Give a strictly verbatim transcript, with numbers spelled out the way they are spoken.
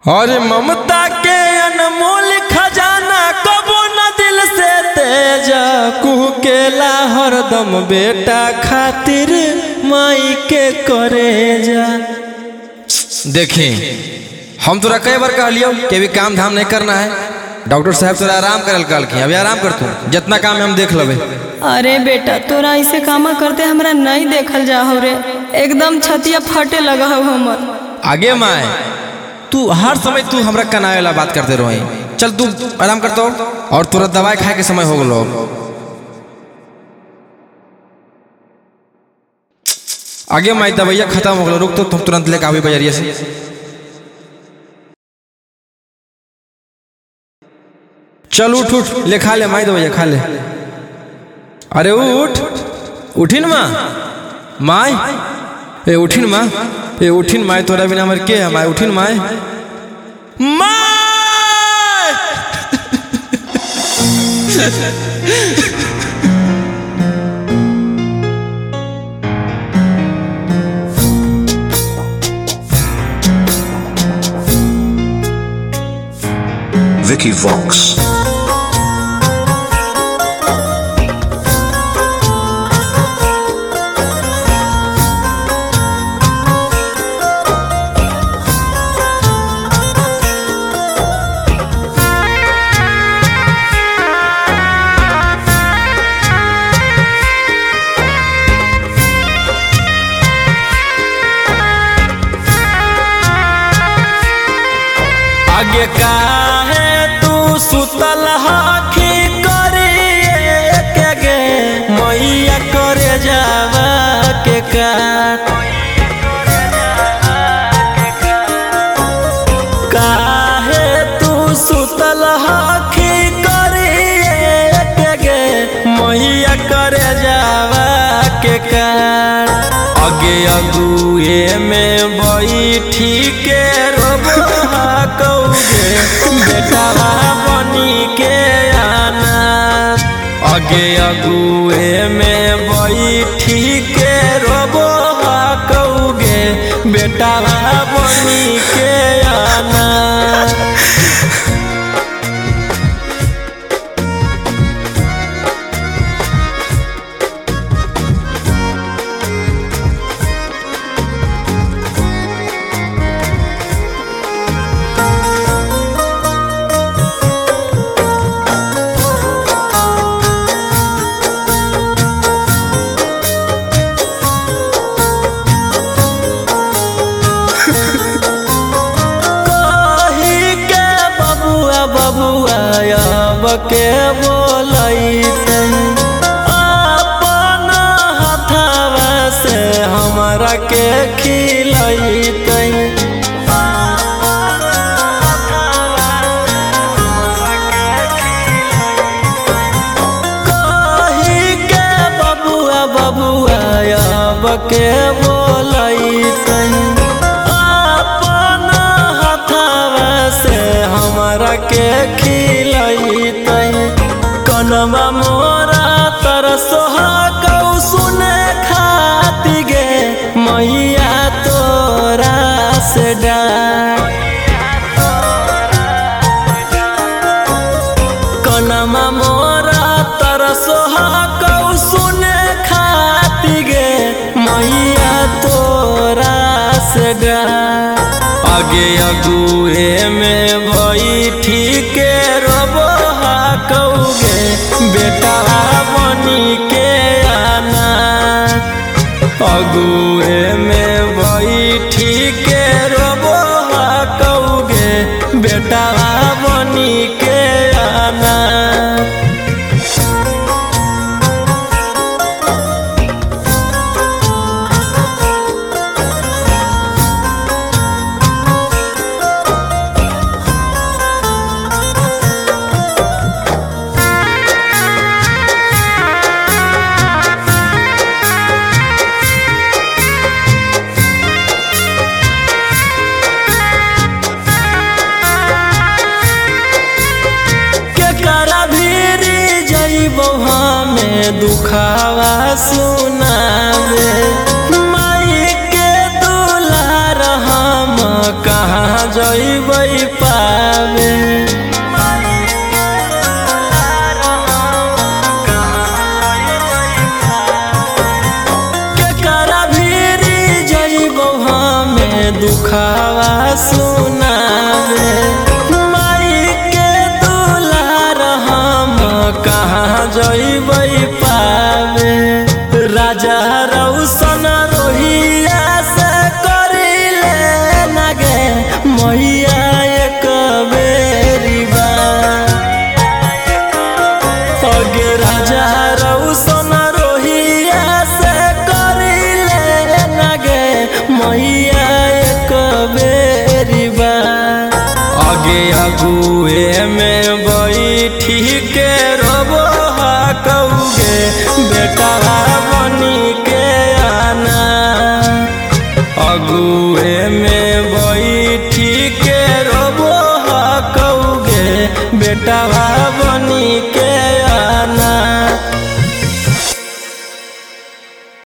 और ममता के अनमोल खजाना कबो न दिल से तेजा कुहकेला हरदम बेटा खातिर माई के करेजा। देखी हम तोरा कई बार कहलियो कि अभी काम धाम नहीं करना है, डॉक्टर साहब तोरा आराम करल कहलखिन, अभी आराम कर तू, जितना काम है हम देख लेबे। अरे बेटा तोरा ऐसे कामा करते हमरा नहीं देखल जा हो रे, एकदम छतिया फटे लगा हो हमर। आगे माए तू हर समय तू हमरा कनाए वाला बात करते रही, चल तू आराम करतो और तोरा दवाई खाए के समय हो गलो। आगे माई दवाइया खत्म हो गलो, रुक तो तुम तुरंत लेके आवी बजरिया से। चल उठ उठ ले खा ले माई दवाइया खा ले। अरे उठ उठिन माँ माई ए उठिन माँ ए उठिन माई, तोरा बिना हमर के है माई, उठिन माई माई। Vicky Vox. आगे काहे तू सुतल हाखी करिए के गे मैया करे जावा के काट। काहे तू सुतल हाखी करिए के गे मैया करे जावा के काट। आगे अगुए में बैठी के रोबो कौगे बेटा बनी के आना। आगे अगुए में बैठी के रोबो कौगे बेटा बनी के आना। के बोलैते अपन हथवा से हमरा के खिलैते। कही के बबुआ बबुआ अब के बोलैते अपन हथवा से हमरा के खिलैते। कनवा मोरा तरसोहा कौ सुने खाती गे मैया तोरा से डार। कनवा मोरा तरसोहा कौ सुने खाती गे मैया तोरा से डार। आगे अगुए में बैठी के रोबो कौगे बेटा बनी के आना। अगुए में बैठी के रोबो कौगे बेटा बनी के आना। दुखावा सुनावे माई के दुलार हम कहाँ जइबै जइबई पावे। केकरा भीरी जइबो हमें दुखावा सुनावे। माई के दुलार हम कहाँ जइबई पावे। राजा रौशन रोहिया से करिले नगे मैया एक बेरी बा। अगे राजा रौशन रोहिया से करिले नगे मैया एक बेरी बा। अगे अगुए में बैठी के रोबो कौगे बेटा बनी के आना। अगुए में बैठी के रोबो कौगे बेटा बनी